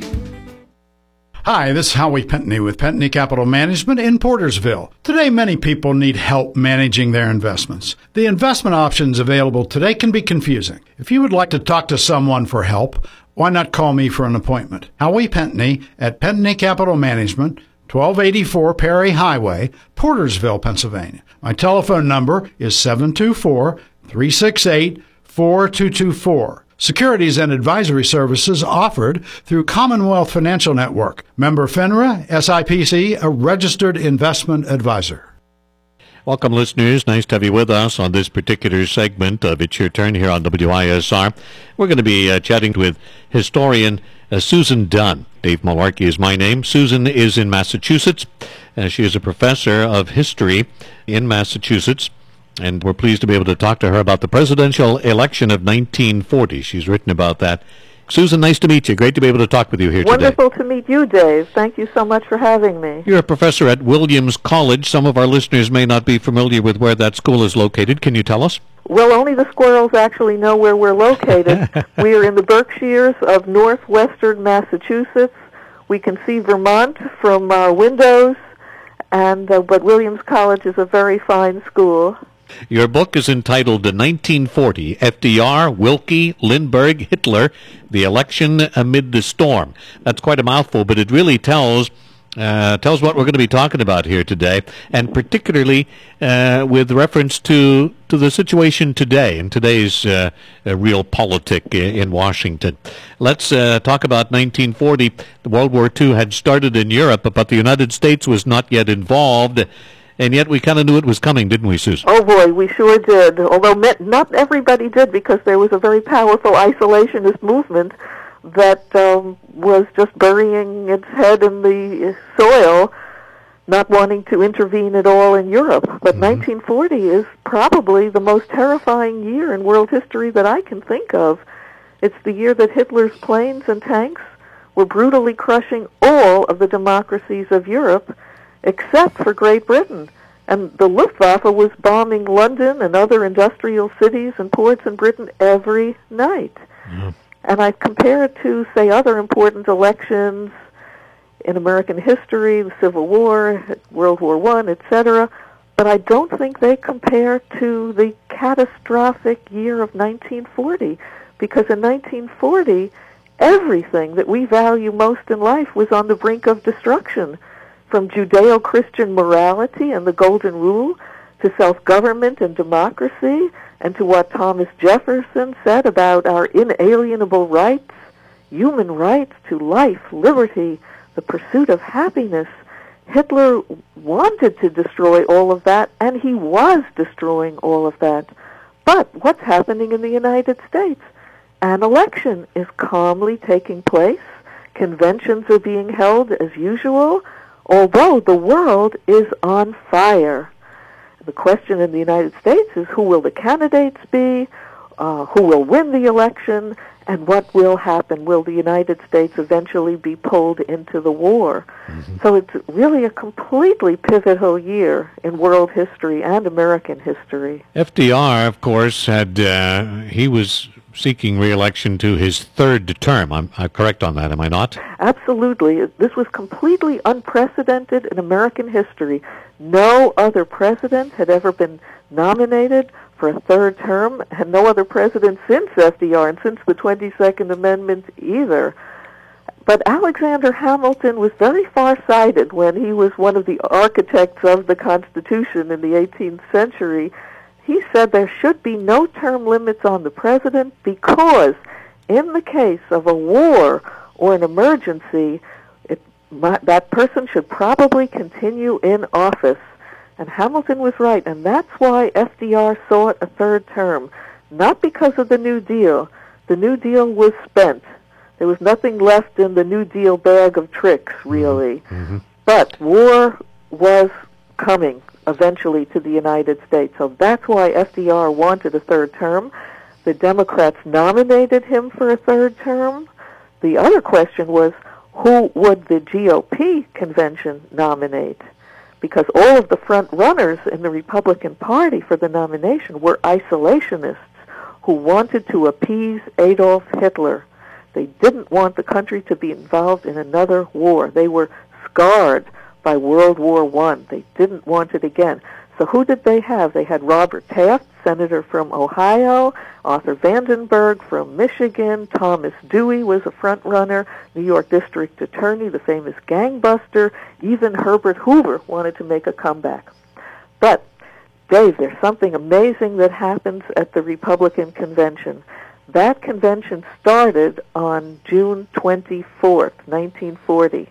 Hi, this is Howie Pentney with Pentney Capital Management in Portersville. Today, many people need help managing their investments. The investment options available today can be confusing. If you would like to talk to someone for help, why not call me for an appointment? Howie Pentney at Pentney Capital Management, 1284 Perry Highway, Portersville, Pennsylvania. My telephone number is 724-368-4224. Securities and advisory services offered through Commonwealth Financial Network. Member FINRA, SIPC, a registered investment advisor. Welcome, listeners. Nice to have you with us on this particular segment of It's Your Turn here on WISR. We're going to be chatting with historian Susan Dunn. Dave Malarkey is my name. Susan is in Massachusetts. She is a professor of history in Massachusetts. And we're pleased to be able to talk to her about the presidential election of 1940. She's written about that. Susan, nice to meet you. Great to be able to talk with you here today. Wonderful to meet you, Dave. Thank you so much for having me. You're a professor at Williams College. Some of our listeners may not be familiar with where that school is located. Can you tell us? Well, only the squirrels actually know where we're located. We are in the Berkshires of northwestern Massachusetts. We can see Vermont from our windows, but Williams College is a very fine school. Your book is entitled 1940, FDR, Wilkie, Lindbergh, Hitler, The Election Amid the Storm. That's quite a mouthful, but it really tells Tell us what we're going to be talking about here today, and particularly with reference to the situation today, in today's real politic in Washington. Let's talk about 1940. World War II had started in Europe, but the United States was not yet involved, and yet we kind of knew it was coming, didn't we, Susan? Oh, boy, we sure did, although not everybody did, because there was a very powerful isolationist movement that was just burying its head in the soil, not wanting to intervene at all in Europe. But 1940 is probably the most terrifying year in world history that I can think of. It's the year that Hitler's planes and tanks were brutally crushing all of the democracies of Europe, except for Great Britain. And the Luftwaffe was bombing London and other industrial cities and ports in Britain every night. And I compare it to, say, other important elections in American history, the Civil War, World War I, etc., but I don't think they compare to the catastrophic year of 1940, because in 1940, everything that we value most in life was on the brink of destruction, from Judeo-Christian morality and the Golden Rule to self-government and democracy, and to what Thomas Jefferson said about our inalienable rights, human rights to life, liberty, the pursuit of happiness. Hitler wanted to destroy all of that, and he was destroying all of that. But what's happening in the United States? An election is calmly taking place. Conventions are being held as usual, although the world is on fire. The question in the United States is, who will the candidates be, who will win the election, and what will happen? Will the United States eventually be pulled into the war? So it's really a completely pivotal year in world history and American history. FDR, of course, he was seeking re-election to his third term. I'm correct on that, am I not? Absolutely. This was completely unprecedented in American history. No other president had ever been nominated for a third term, and no other president since FDR and since the 22nd Amendment either. But Alexander Hamilton was very far-sighted when he was one of the architects of the Constitution in the 18th century. He said there should be no term limits on the president because in the case of a war or an emergency, that person should probably continue in office. And Hamilton was right, and that's why FDR sought a third term. Not because of the New Deal. The New Deal was spent. There was nothing left in the New Deal bag of tricks, really. But war was coming eventually to the United States. So that's why FDR wanted a third term. The Democrats nominated him for a third term. The other question was, who would the GOP convention nominate? Because all of the front runners in the Republican Party for the nomination were isolationists who wanted to appease Adolf Hitler. They didn't want the country to be involved in another war. They were scarred by World War I. They didn't want it again. So who did they have? They had Robert Taft, senator from Ohio, Arthur Vandenberg from Michigan, Thomas Dewey was a front-runner, New York District Attorney, the famous gangbuster, even Herbert Hoover wanted to make a comeback. But, Dave, there's something amazing that happens at the Republican convention. That convention started on June 24th, 1940.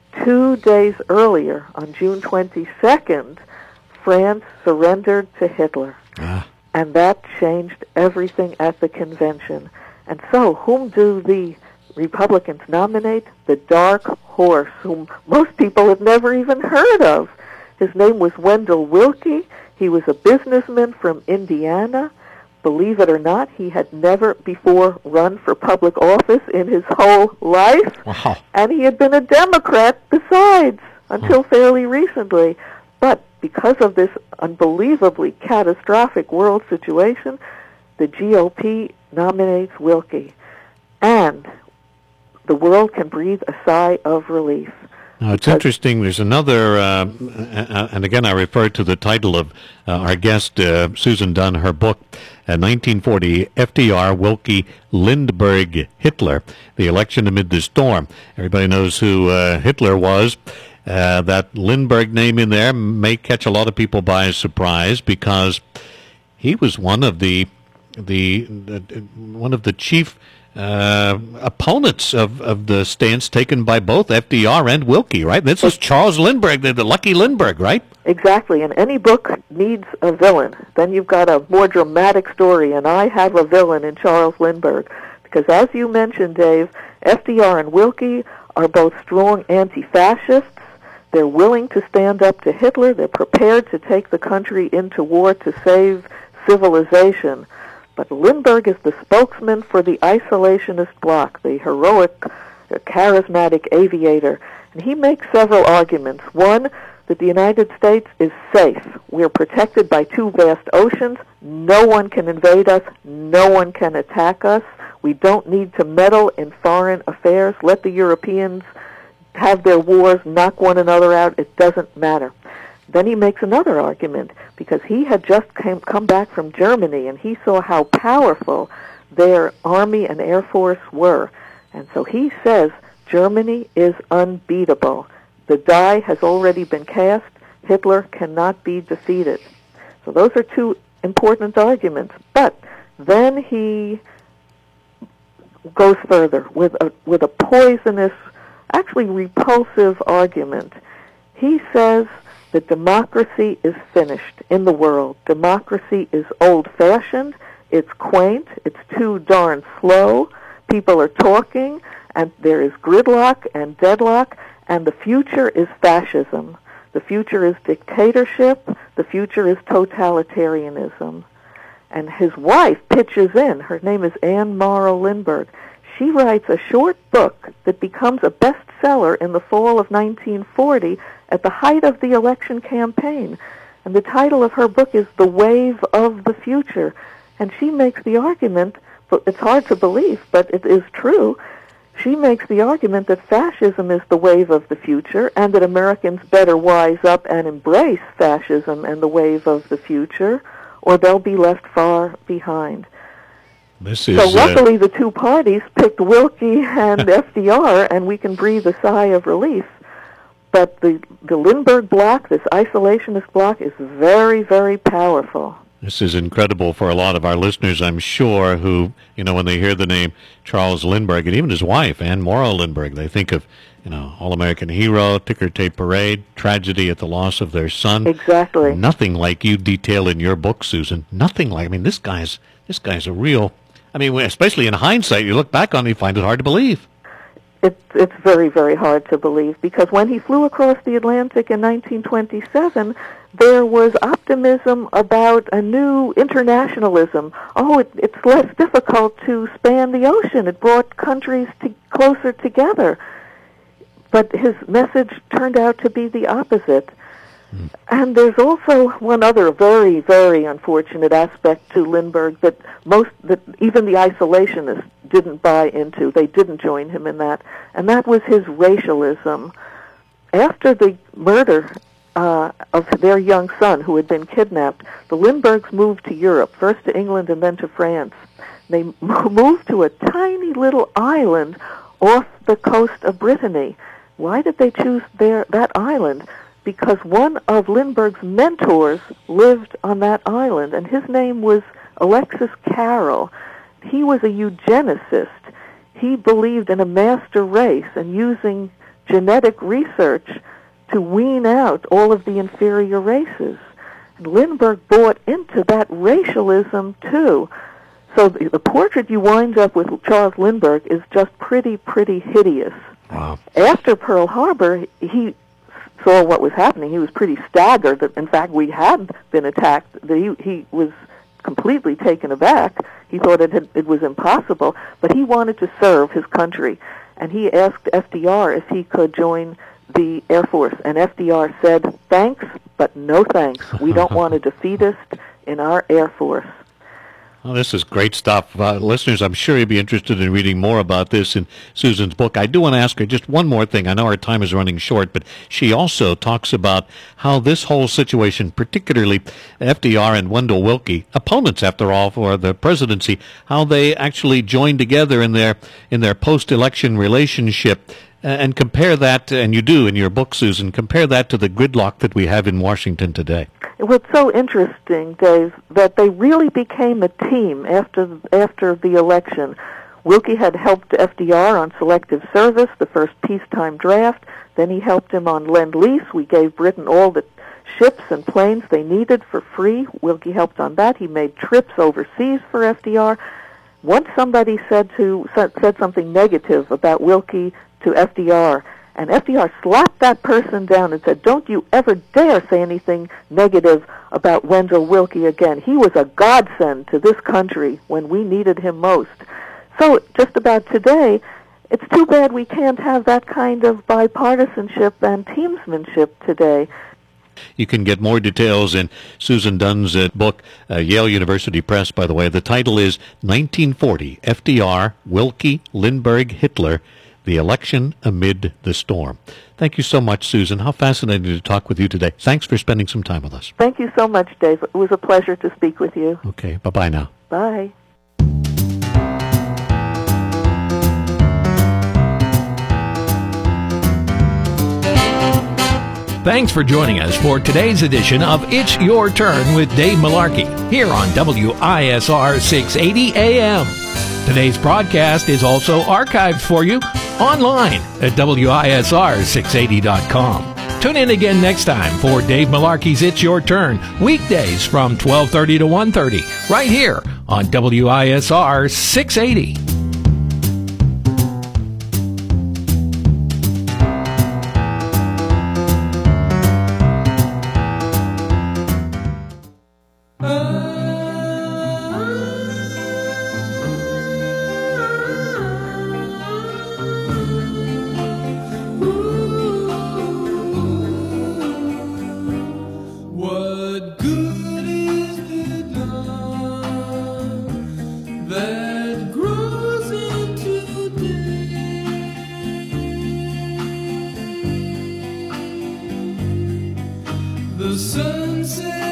2 days earlier, on June 22nd, France surrendered to Hitler. And that changed everything at the convention. And so, whom do the Republicans nominate? The dark horse, whom most people have never even heard of. His name was Wendell Willkie. He was a businessman from Indiana. Believe it or not, he had never before run for public office in his whole life. Wow. And he had been a Democrat besides, until fairly recently. But because of this unbelievably catastrophic world situation, the GOP nominates Willkie. And the world can breathe a sigh of relief. Now, it's interesting. There's another, and again, I refer to the title of our guest, Susan Dunn, her book, 1940, FDR, Willkie, Lindbergh, Hitler, The Election Amid the Storm. Everybody knows who Hitler was. that Lindbergh name in there may catch a lot of people by surprise because he was one of the chief opponents of the stance taken by both FDR and Willkie, right? This is Charles Lindbergh, the lucky Lindbergh, right? Exactly, and any book needs a villain. Then you've got a more dramatic story, and I have a villain in Charles Lindbergh. Because as you mentioned, Dave, FDR and Willkie are both strong anti-fascists. They're willing to stand up to Hitler. They're prepared to take the country into war to save civilization. But Lindbergh is the spokesman for the isolationist bloc, the heroic, charismatic aviator. And he makes several arguments. One, that the United States is safe. We're protected by two vast oceans. No one can invade us. No one can attack us. We don't need to meddle in foreign affairs. Let the Europeans have their wars, knock one another out. It doesn't matter. Then he makes another argument, because he had just come back from Germany, and he saw how powerful their Army and Air Force were. And so he says, Germany is unbeatable. The die has already been cast. Hitler cannot be defeated. So those are two important arguments. But then he goes further with a poisonous, actually repulsive argument. He says that democracy is finished in the world. Democracy is old-fashioned, it's quaint, it's too darn slow, people are talking, and there is gridlock and deadlock, and the future is fascism. The future is dictatorship. The future is totalitarianism. And his wife pitches in. Her name is Anne Morrow Lindbergh. She writes a short book that becomes a bestseller in the fall of 1940 at the height of the election campaign. And the title of her book is The Wave of the Future. And she makes the argument, but it's hard to believe, but it is true. She makes the argument that fascism is the wave of the future and that Americans better wise up and embrace fascism and the wave of the future, or they'll be left far behind. So luckily the two parties picked Willkie and FDR, and we can breathe a sigh of relief. But the Lindbergh bloc, this isolationist bloc, is very, very powerful. This is incredible for a lot of our listeners, I'm sure, who, when they hear the name Charles Lindbergh, and even his wife, Anne Morrow Lindbergh, they think of, All-American Hero, Ticker Tape Parade, tragedy at the loss of their son. Exactly. Nothing like you detail in your book, Susan. Nothing like, this guy's a real, especially in hindsight, you look back on it, you find it hard to believe. It's very, very hard to believe, because when he flew across the Atlantic in 1927, there was optimism about a new internationalism. It's less difficult to span the ocean. It brought countries closer together. But his message turned out to be the opposite. And there's also one other very, very unfortunate aspect to Lindbergh that even the isolationists didn't buy into. They didn't join him in that, and that was his racialism. After the murder of their young son, who had been kidnapped, the Lindberghs moved to Europe, first to England and then to France. They moved to a tiny little island off the coast of Brittany. Why did they choose that island? Because one of Lindbergh's mentors lived on that island, and his name was Alexis Carrel. He was a eugenicist. He believed in a master race and using genetic research to wean out all of the inferior races. And Lindbergh bought into that racialism, too. So the portrait you wind up with Charles Lindbergh is just pretty, pretty hideous. Wow. After Pearl Harbor, he saw what was happening. He was pretty staggered that, in fact, we had been attacked. He was completely taken aback. He thought it was impossible, but he wanted to serve his country. And he asked FDR if he could join the Air Force. And FDR said, thanks, but no thanks. We don't want a defeatist in our Air Force. Well, this is great stuff. Listeners, I'm sure you'd be interested in reading more about this in Susan's book. I do want to ask her just one more thing. I know our time is running short, but she also talks about how this whole situation, particularly FDR and Wendell Willkie, opponents, after all, for the presidency, how they actually joined together in their post-election relationship And compare that, and you do in your book, Susan, compare that to the gridlock that we have in Washington today. What's so interesting, Dave, that they really became a team after the election. Willkie had helped FDR on selective service, the first peacetime draft. Then he helped him on Lend-Lease. We gave Britain all the ships and planes they needed for free. Willkie helped on that. He made trips overseas for FDR. Once somebody said something negative about Willkie to FDR, and FDR slapped that person down and said, "Don't you ever dare say anything negative about Wendell Willkie again. He was a godsend to this country when we needed him most." So just about today, it's too bad we can't have that kind of bipartisanship and teamsmanship today. You can get more details in Susan Dunn's book, Yale University Press, by the way. The title is 1940, FDR, Willkie, Lindbergh, Hitler, The Election Amid the Storm. Thank you so much, Susan. How fascinating to talk with you today. Thanks for spending some time with us. Thank you so much, Dave. It was a pleasure to speak with you. Okay, bye-bye now. Bye. Thanks for joining us for today's edition of It's Your Turn with Dave Malarkey here on WISR 680 AM. Today's broadcast is also archived for you online at WISR680.com. Tune in again next time for Dave Malarkey's It's Your Turn, weekdays from 12:30 to 1:30, right here on WISR 680. The sunset